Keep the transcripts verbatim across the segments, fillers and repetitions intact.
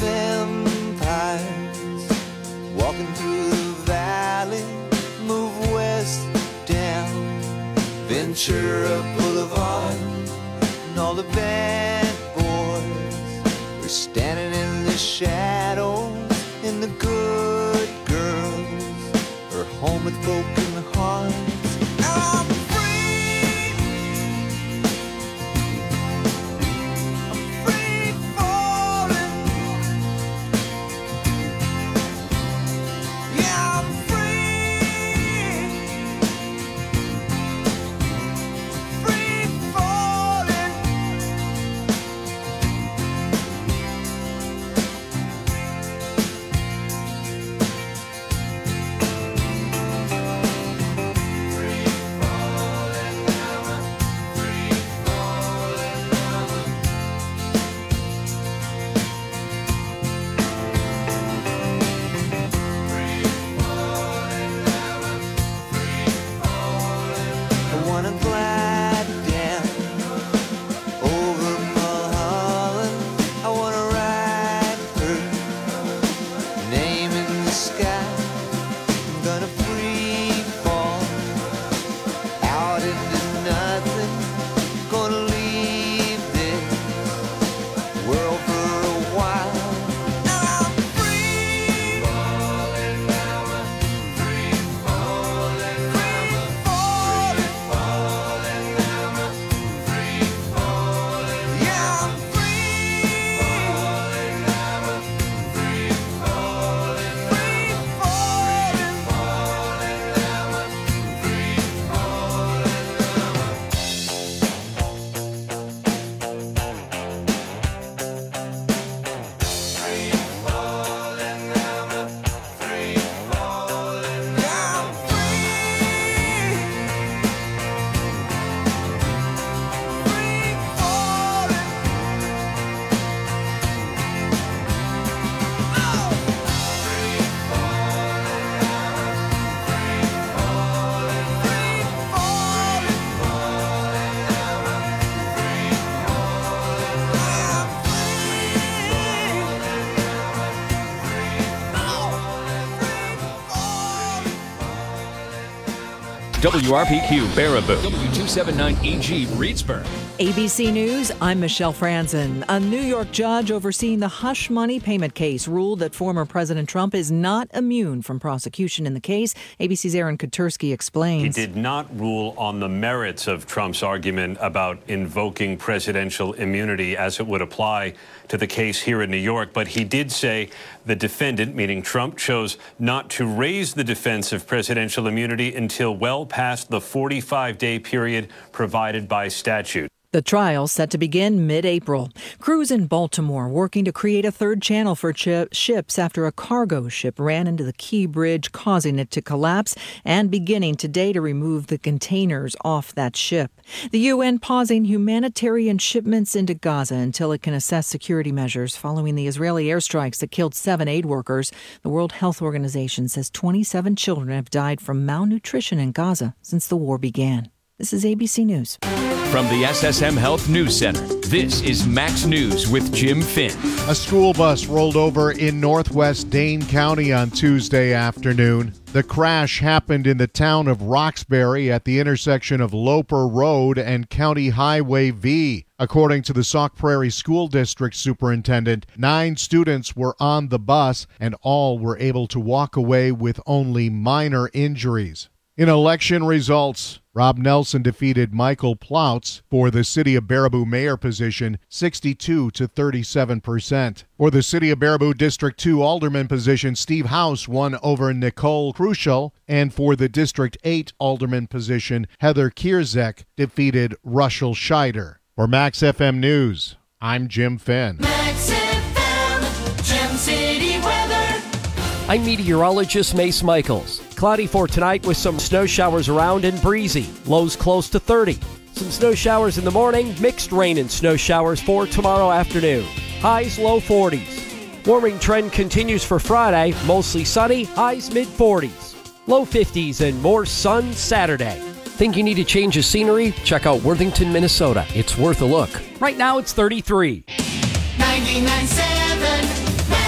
vampires walking through the valley, move west down Ventura Boulevard, and all the bad boys are standing in the shadows, and the good girls are home with broken hearts. I'm free, I'm free falling, yeah, I'm free, free falling. I wanna glide down over Mulholland. I wanna write her name in the sky. I'm gonna free fall out into nothing. Gonna leave this world for a while. And I'm free falling, free falling, free falling, falling, free falling. Yeah, I'm free falling, free falling, free falling, falling, free W R P Q Baraboo, W two seventy-nine E G Reedsburg. A B C News, I'm Michelle Franzen. A New York judge overseeing the hush money payment case ruled that former President Trump is not immune from prosecution in the case. A B C's Aaron Katersky explains. He did not rule on the merits of Trump's argument about invoking presidential immunity as it would apply to the case here in New York, but he did say the defendant, meaning Trump, chose not to raise the defense of presidential immunity until well past the forty-five day period provided by statute. The trial set to begin mid-April. Crews in Baltimore working to create a third channel for chi- ships after a cargo ship ran into the Key Bridge, causing it to collapse, and beginning today to remove the containers off that ship. The U N pausing humanitarian shipments into Gaza until it can assess security measures following the Israeli airstrikes that killed seven aid workers. The World Health Organization says twenty-seven children have died from malnutrition in Gaza since the war began. This is A B C News. From the S S M Health News Center, this is Max News with Jim Finn. A school bus rolled over in northwest Dane County on Tuesday afternoon. The crash happened in the town of Roxbury at the intersection of Loper Road and County Highway V. According to the Sauk Prairie School District Superintendent, nine students were on the bus and all were able to walk away with only minor injuries. In election results, Rob Nelson defeated Michael Plautz for the City of Baraboo mayor position sixty-two to thirty-seven percent. For the City of Baraboo District two alderman position, Steve House won over Nicole Crucial, and for the District eight alderman position, Heather Kierzek defeated Russell Scheider. For Max F M News, I'm Jim Finn. Max F M, Gem City weather. I'm meteorologist Mace Michaels. Cloudy for tonight with some snow showers around and breezy. Lows close to thirty. Some snow showers in the morning, mixed rain and snow showers for tomorrow afternoon. Highs low forties. Warming trend continues for Friday, mostly sunny, highs mid forties. Low fifties and more sun Saturday. Think you need a change of scenery? Check out Worthington, Minnesota. It's worth a look. Right now it's thirty-three. ninety-nine point seven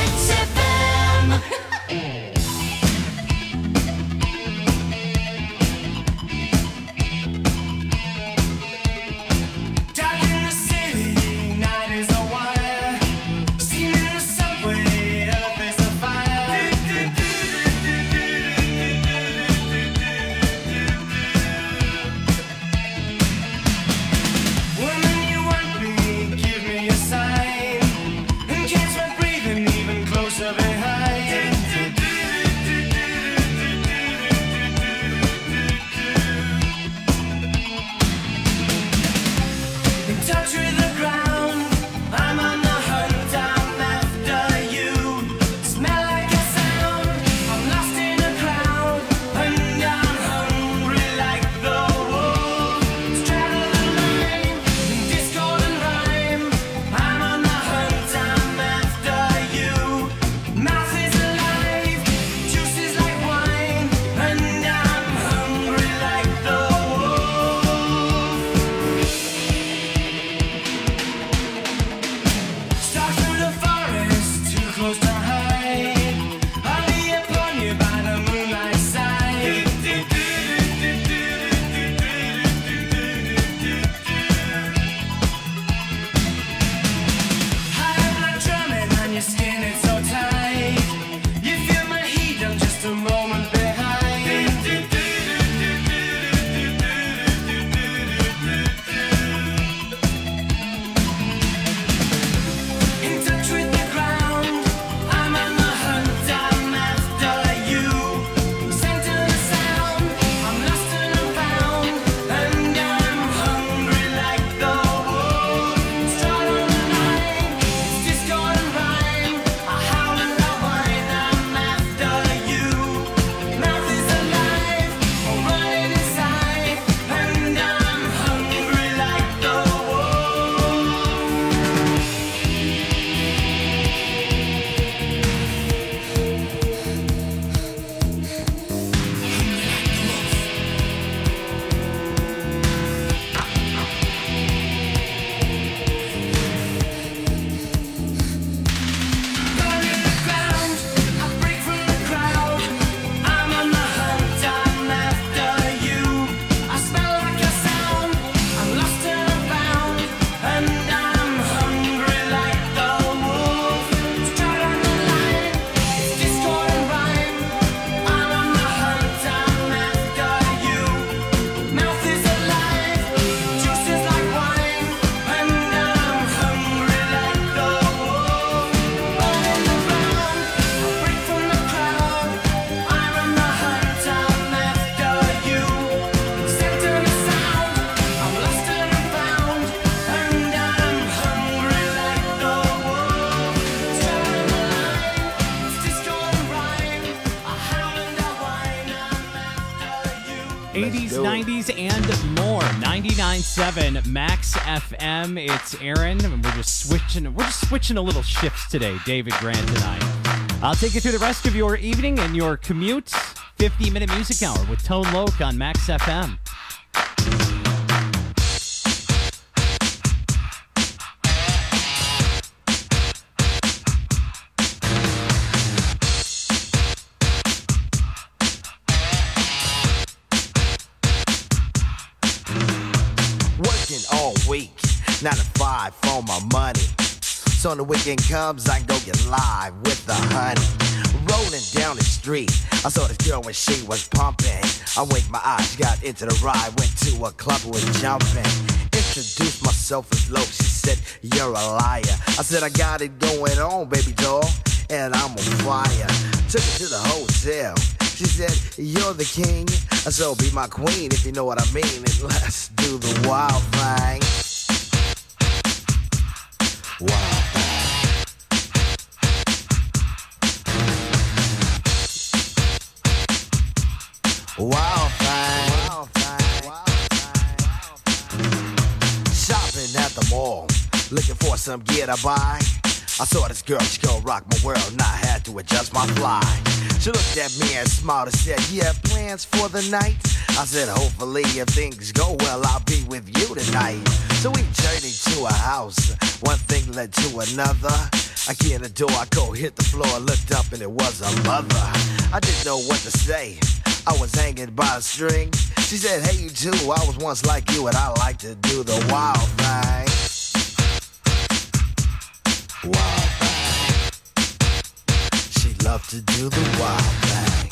more. ninety-nine point seven Max F M. It's Aaron, and we're just switching. We're just switching a little shifts today. David Grant and I. I'll take you through the rest of your evening and your commute. fifty-minute music hour with Tone Loc on Max F M. All week, nine to five for my money. So when the weekend comes, I can go get live with the honey. Rolling down the street, I saw this girl when she was pumping. I winked my eyes, got into the ride, went to a club and was jumping. Introduced myself as Loc, she said, you're a liar. I said, I got it going on, baby doll, and I'm on fire. Took her to the hotel. She said, you're the king, so be my queen if you know what I mean. And let's do the wild thing. Wild thing. Wild thing. Wild thing. Wild thing. Shopping at the mall, looking for some gear to buy. I saw this girl, she gon' rock my world, and I had to adjust my fly. She looked at me and smiled and said, you have plans for the night? I said, hopefully if things go well, I'll be with you tonight. So we journeyed to a house, one thing led to another. I key in the door, I go hit the floor, looked up and it was a mother. I didn't know what to say, I was hanging by a string. She said, hey you too, I was once like you and I like to do the wild thing. Wild thing. She loved to do the wild thing.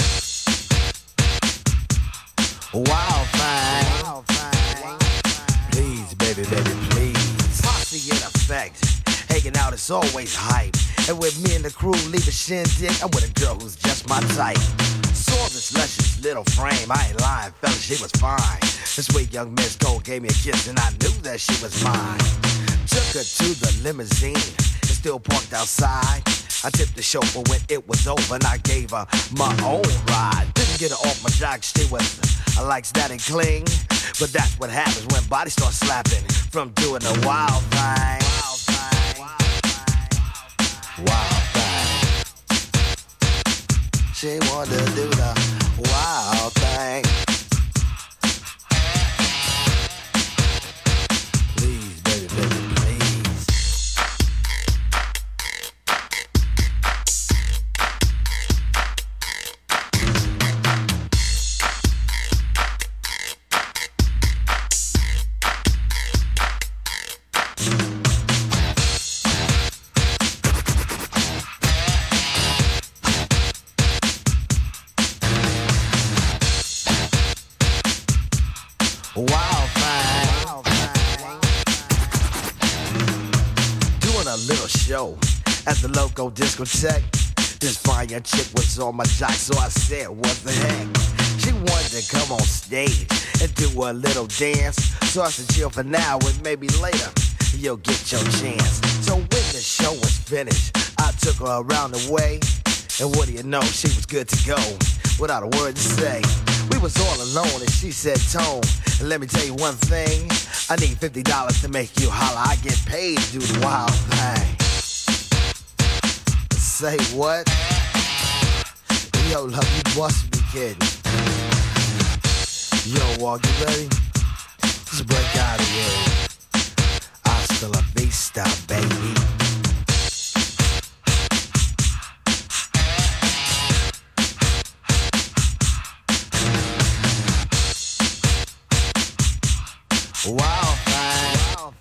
Wild thing. Wild thing. Please, baby, baby, please. Posse in effect. Hanging out is always hype. And with me and the crew leave a shindig, I'm with a girl who's just my type. Saw this luscious little frame, I ain't lying, fella, she was fine. This sweet young Miss Gold gave me a kiss and I knew that she was mine. Took her to the limousine, it's still parked outside. I tipped the chauffeur when it was over and I gave her my own ride. Didn't get her off my jock, she was, I like that and cling. But that's what happens when bodies start slapping from doing the wild thing. Wild thing. Wild thing. She wanted to do the wild thing. Please, baby, baby, please. Wild thing. Wild thing. Doing a little show at the local discotheque. This fire chick was on my jock, so I said, what the heck? She wanted to come on stage and do a little dance. So I said, chill for now and maybe later you'll get your chance. So when the show was finished, I took her around the way. And what do you know, she was good to go without a word to say. We was all alone and she said, Tone, let me tell you one thing. I need fifty dollars to make you holler. I get paid to do the wild thing. Say what? Yo, love, you must be kidding. Yo, Walk, you ready? Just break out of here. Hasta la vista, baby. Wild thing.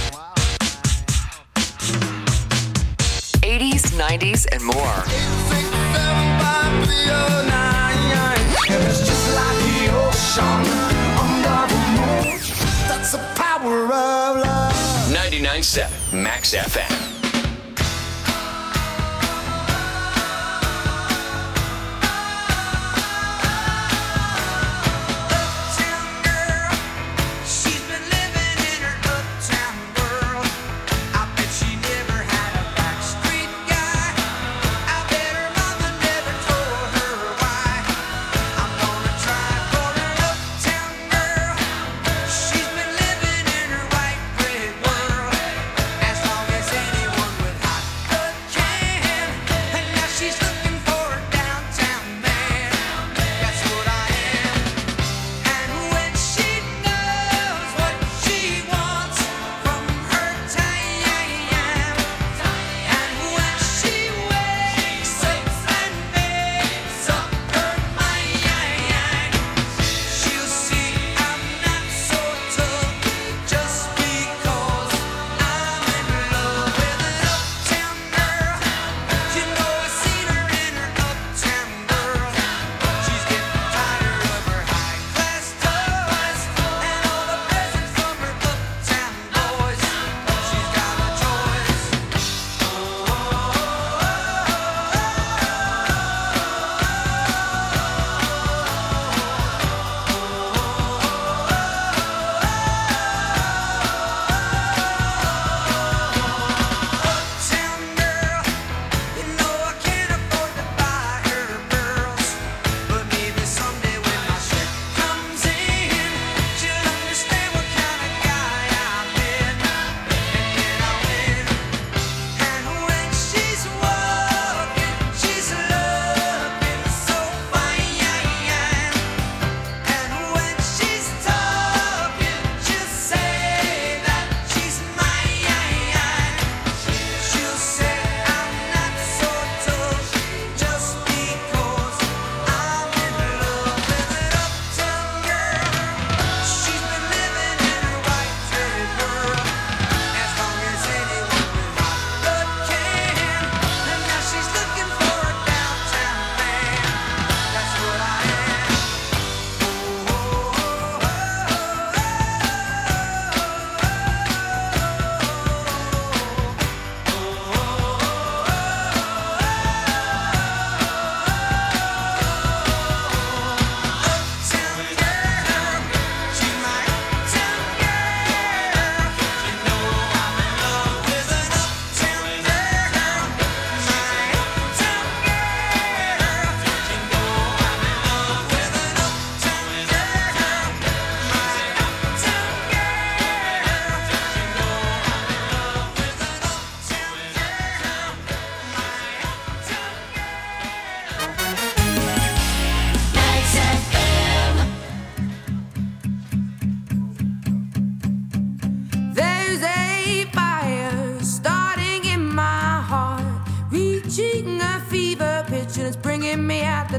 eighties, nineties, and more. It's just like the ocean under the moon. That's the power of love. ninety-nine point seven Max F M. She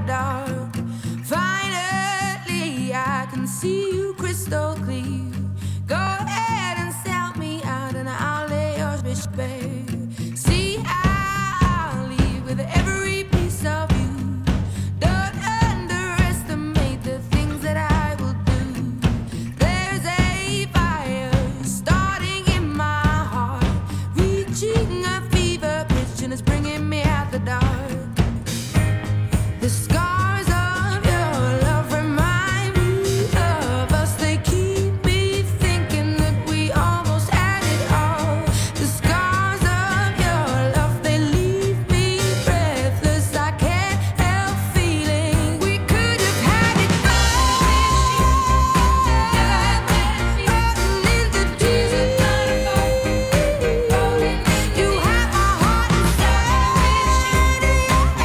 dark. Finally, I can see you crystal clear. Go ahead and sell me out, and I'll lay yours bitch bare. See, I'll leave with every piece of you. Don't underestimate the things that I will do. There's a fire starting in my heart, reaching a fever pitch, and it's bringing me out the dark. The scars of your love remind me of us. They keep me thinking that we almost had it all. The scars of your love, they leave me breathless. I can't help feeling we could have had it all. In the desert, you have my heart inside, and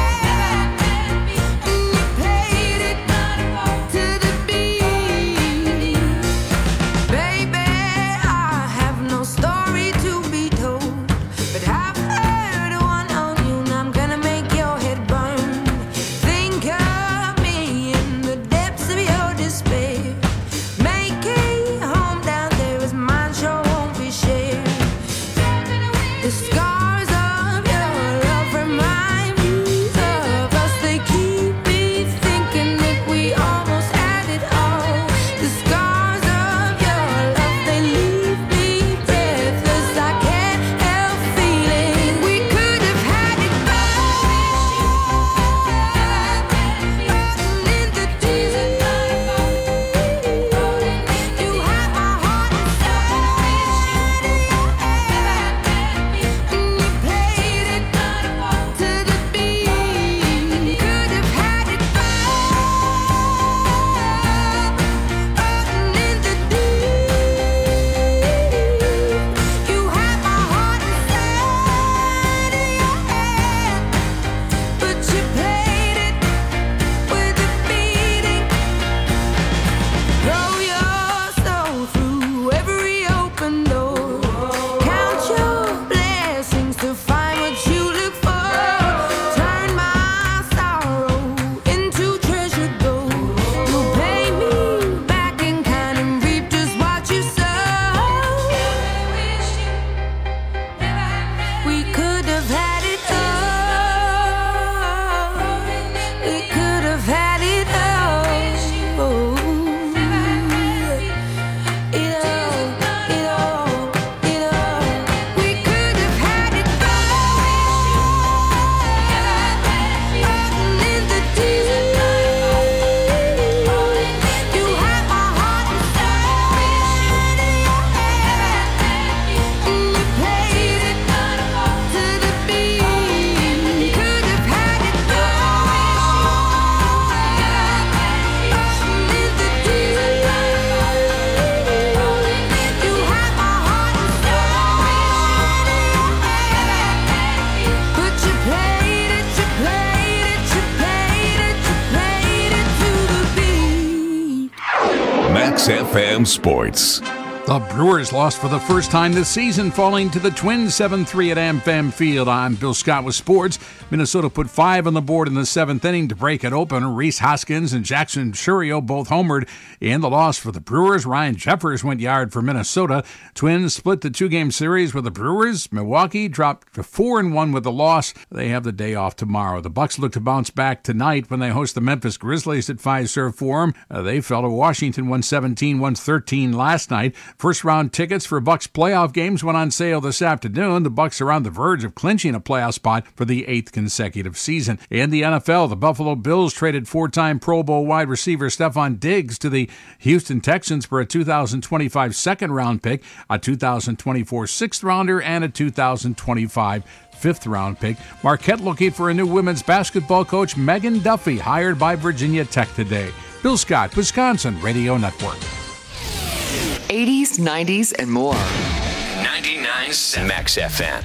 you played it to the beat. Baby, I have no story to be told, but I've heard one on you, and I'm gonna make your head burn. Think of me in the depths of your despair. Make a home down there as mine sure won't be shared. The scars of your love remind me of us. They keep me thinking that we almost had it all. The scars of your love, they leave me breathless. I can't help feeling we could have had it all. In the desert, you have my heart inside, and you played it to the beat. Could have had it all. In the deep, you have my heart inside of your hand, but you played it with a beating. Throw your soul through every open door. Count your blessings to find what you look for. Turn my sorrow into treasure gold. You'll pay me back in kind and reap just what you sow. We could have had it all. We could have had it all. It all, it all, it all. We could have had it all. In the desert, you have my heart inside, and you played it to the beat. Could have had it all. In the desert, you have my heart inside, but you played it, you played it, you played it, you played it to the beat. Max F M Sports. The Brewers lost for the first time this season, falling to the Twins seven three at AmFam Field. I'm Bill Scott with sports. Minnesota put five on the board in the seventh inning to break it open. Rhys Hoskins and Jackson Chourio both homered in the loss for the Brewers. Ryan Jeffers went yard for Minnesota. Twins split the two-game series with the Brewers. Milwaukee dropped to four and one with the loss. They have the day off tomorrow. The Bucks look to bounce back tonight when they host the Memphis Grizzlies at Fiserv Forum. Uh, they fell to Washington one seventeen one thirteen last night. First-round tickets for Bucks playoff games went on sale this afternoon. The Bucks are on the verge of clinching a playoff spot for the eighth consecutive season. In the N F L, the Buffalo Bills traded four-time Pro Bowl wide receiver Stephon Diggs to the Houston Texans for a two thousand twenty-five second-round pick, a two thousand twenty-four sixth-rounder, and a two thousand twenty-five fifth-round pick. Marquette looking for a new women's basketball coach, Megan Duffy, hired by Virginia Tech today. Bill Scott, Wisconsin Radio Network. eighties, nineties, and more. ninety-nine point seven Max F M.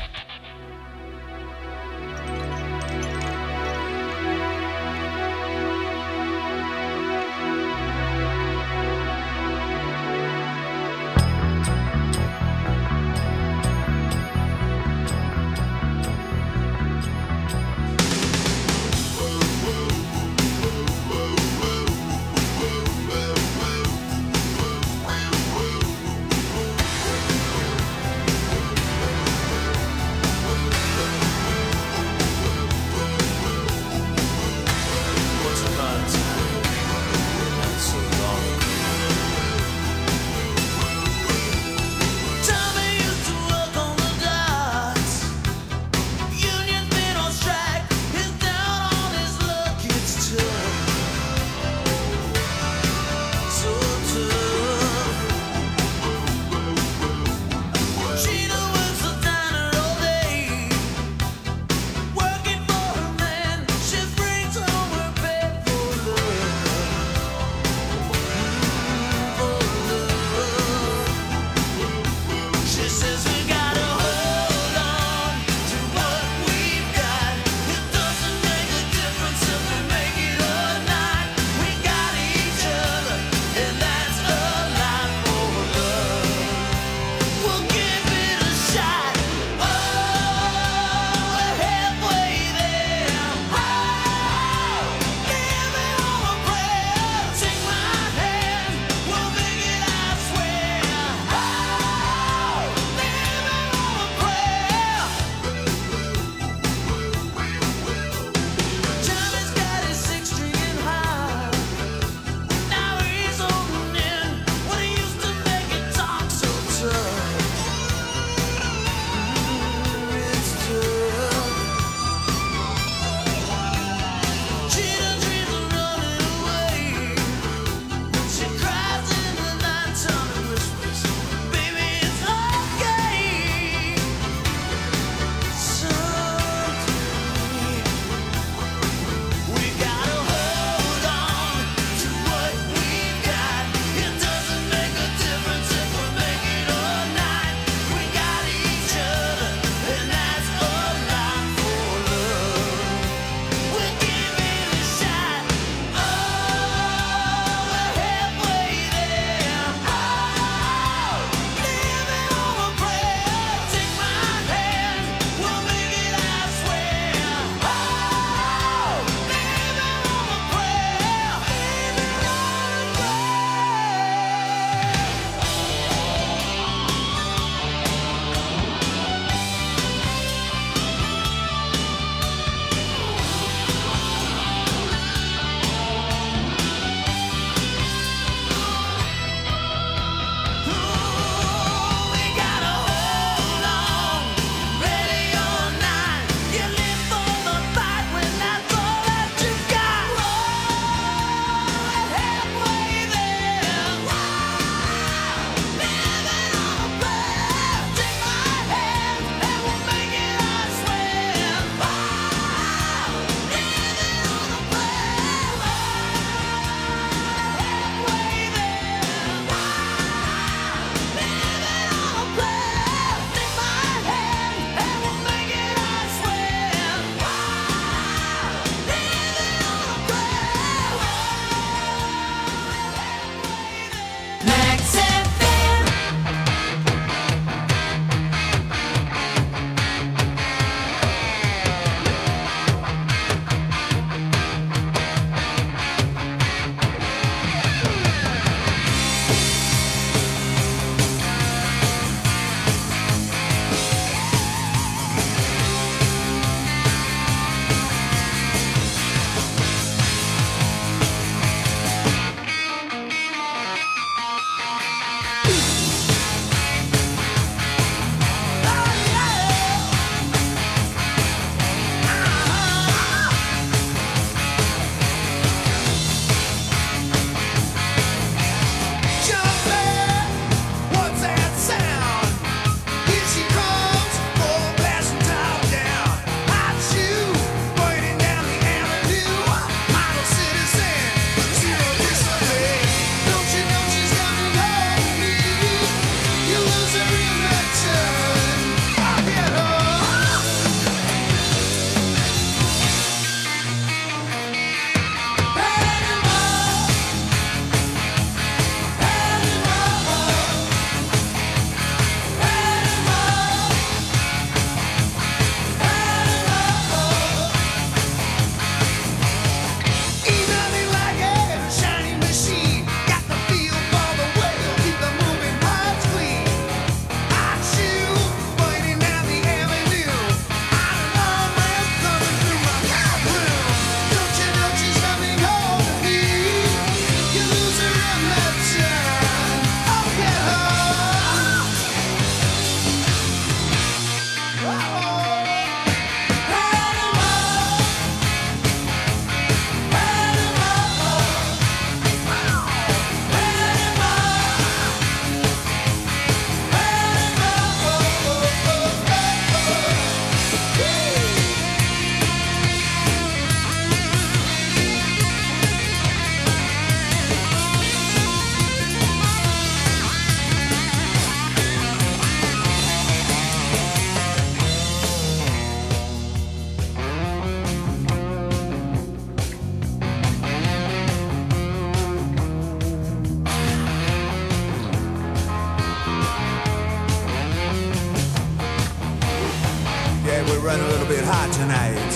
run a little bit hot tonight.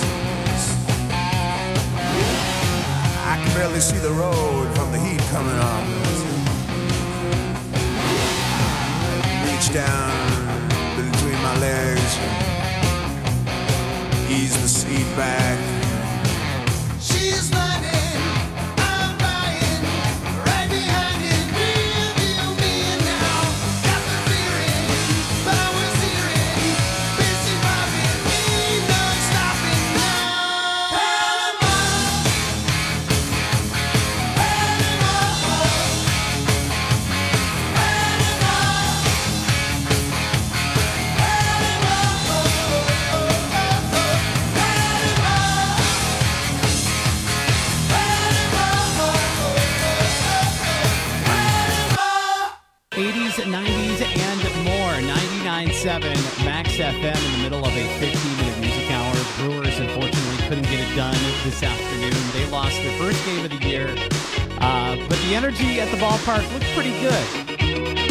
I can barely see the road from the heat coming on. Reach down between my legs, ease the seat back. She's running, I'm flying, right behind it, real deal me now. Got the feeling, power steering, busy driving, ain't no stopping now. Panama, Panama, eighties, nineties, and more. ninety-nine point seven Max F M in the middle of a fifteen-minute music hour. Brewers, unfortunately, couldn't get it done this afternoon. They lost their first game of the year. Uh, but the energy at the ballpark looked pretty good.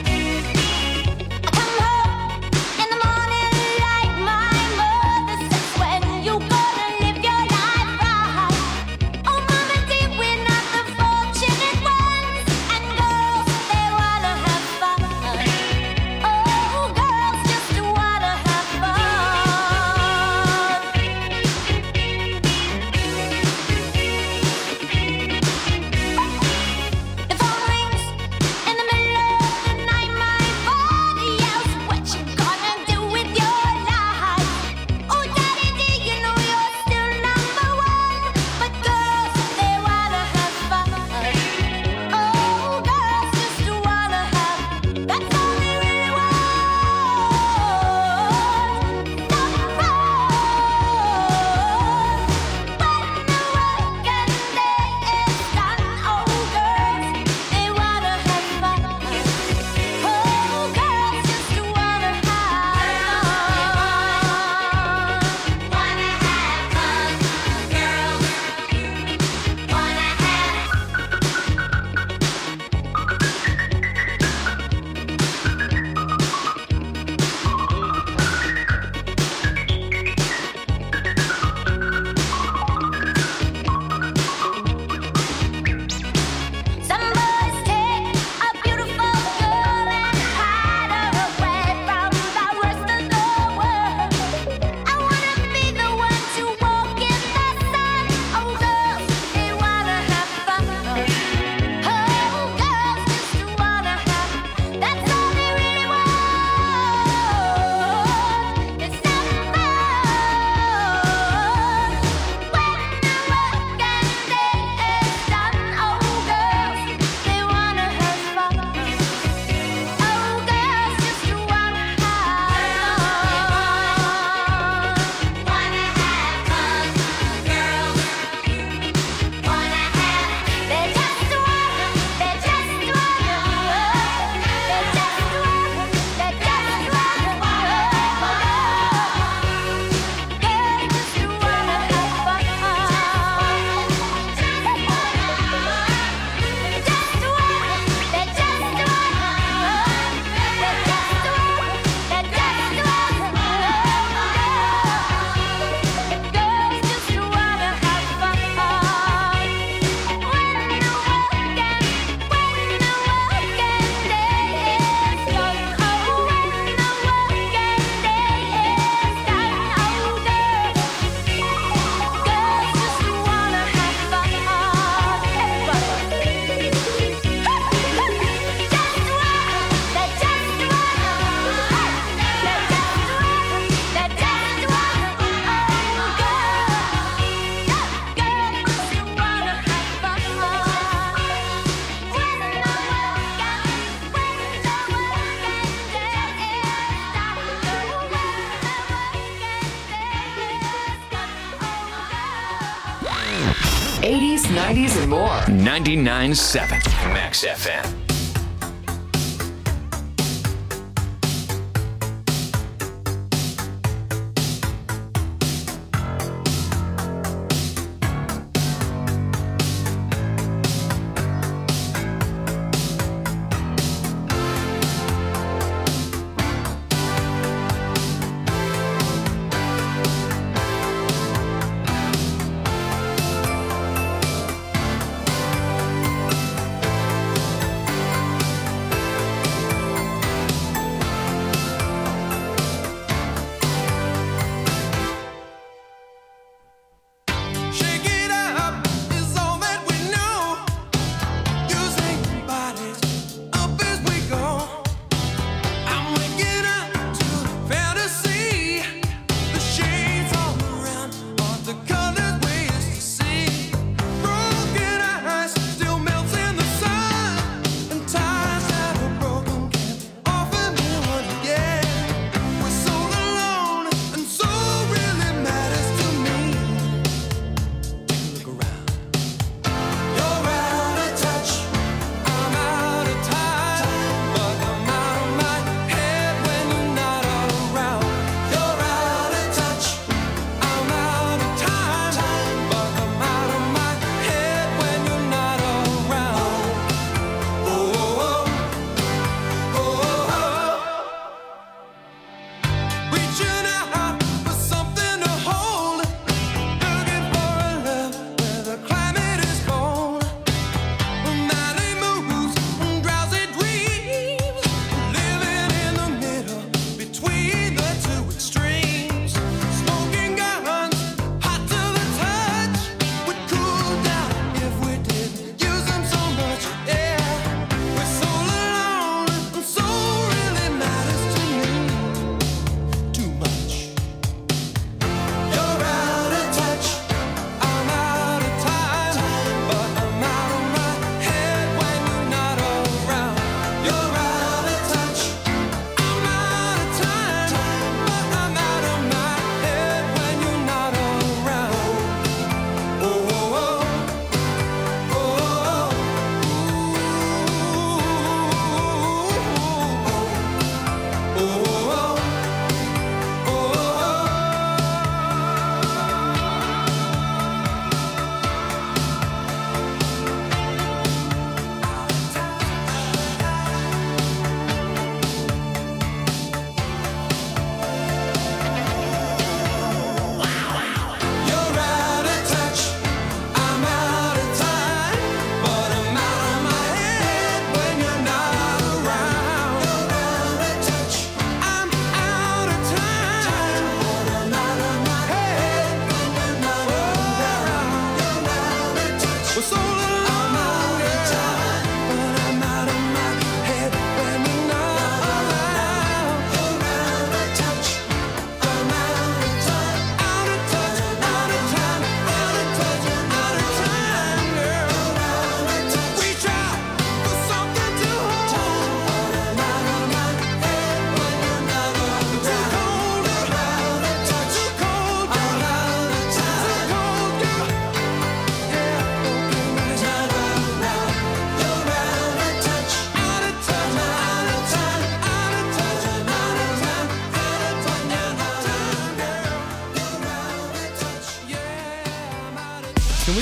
eighties, nineties, and more. ninety-nine point seven Max F M.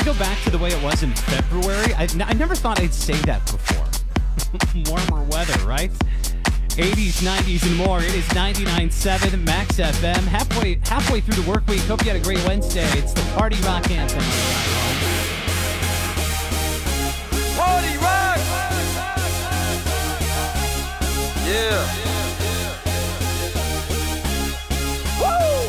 go back to the way it was in February? I, I never thought I'd say that before. Warmer weather, right? eighties, nineties, and more. It is ninety-nine point seven Max F M. Halfway halfway through the work week. Hope you had a great Wednesday. It's the Party Rock Anthem. Party Rock! Yeah. Woo!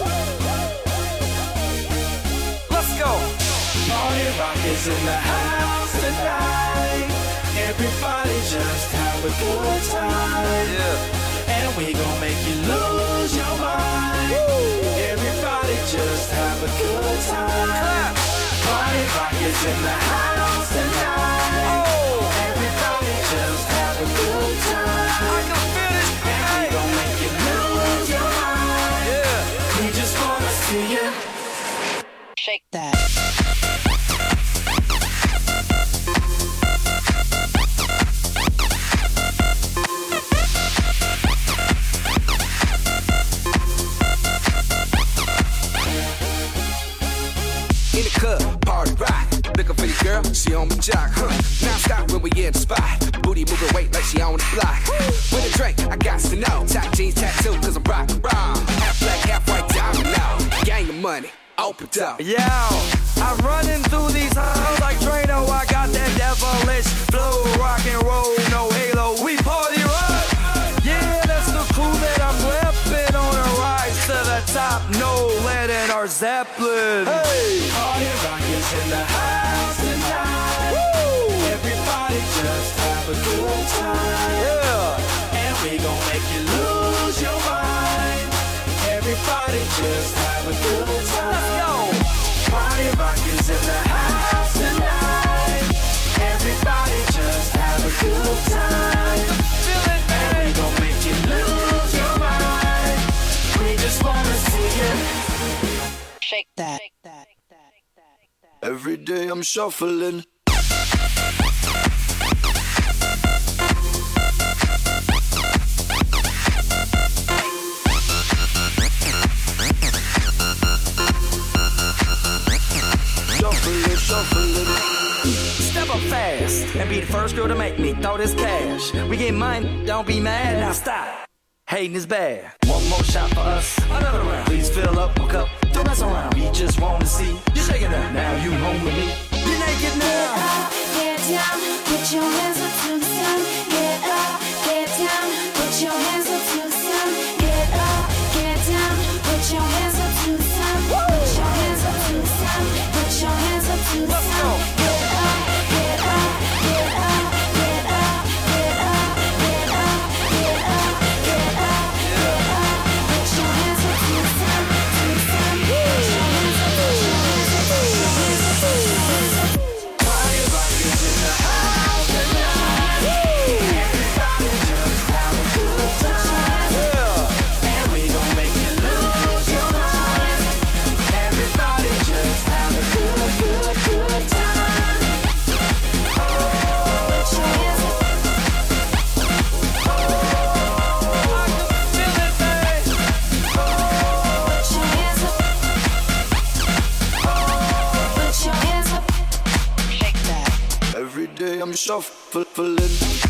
Let's go. Party Rock is in the house tonight. Everybody just have a good time. Yeah. And we gon' make you lose your mind. Woo. Everybody just have a good time. Party Rock is in the house tonight. Oh. Everybody just have a good time. I can feel this and we gon' make you lose your mind. Yeah. We just wanna see you shake that. In the club, party rock. Looking for your girl, she on the jock, huh? Now stop when we in the spot. Booty moving weight like she on the block. With a drink, I got to know. Top jeans tattoo, cause I'm rock and roll. Half black, half white, diamond now. Gang your money, open up. Yo, I'm running through these halls like Drano. I got that devilish flow, rock and roll, no halo. We party rock. Yeah, that's the crew that I'm repping on a rise to the top. No lead in our Zeppelin. Hey, Party Rock is in the house tonight. Woo! Everybody just have a good time. Yeah. And we gon' make you lose your mind. Everybody just have a good time. Let's go. Party Rock is in the house tonight. Everybody just have a good time. Feel it, and we gon' make you lose your mind. We just wanna see you shake that. Every day I'm shuffling. Shuffling, shuffling. Step up fast and be the first girl to make me throw this cash. We get mine, don't be mad. Now stop. Hating is bad. One more shot for us, another round. Please fill up my cup, don't mess around. We just wanna see you shaking up. Now you home with me. You naked now. Get up, get down, put your hands up to the sun. Get up, get down, put your hands up to the sun. Get up, get down, put your hands up to the sun. Put your hands up to the sun. Put your hands up to the Let's sun. go. Get up, get up, get up, get up, get up, get up, get up, get up, get up. Put your hands up to the sun, to the sun. Put your hands up, put your hands up, put your hands up, put your hands up. Party Rock is in the house tonight. Everybody just have a good time. Yeah. And we gon' make you lose your mind. Everybody just have a good, good, good time. Oh, put your hands up. Oh, I can feel it, babe. oh, put your hands up. Oh, Put your hands up. Shake that. Every day I'm shuffling.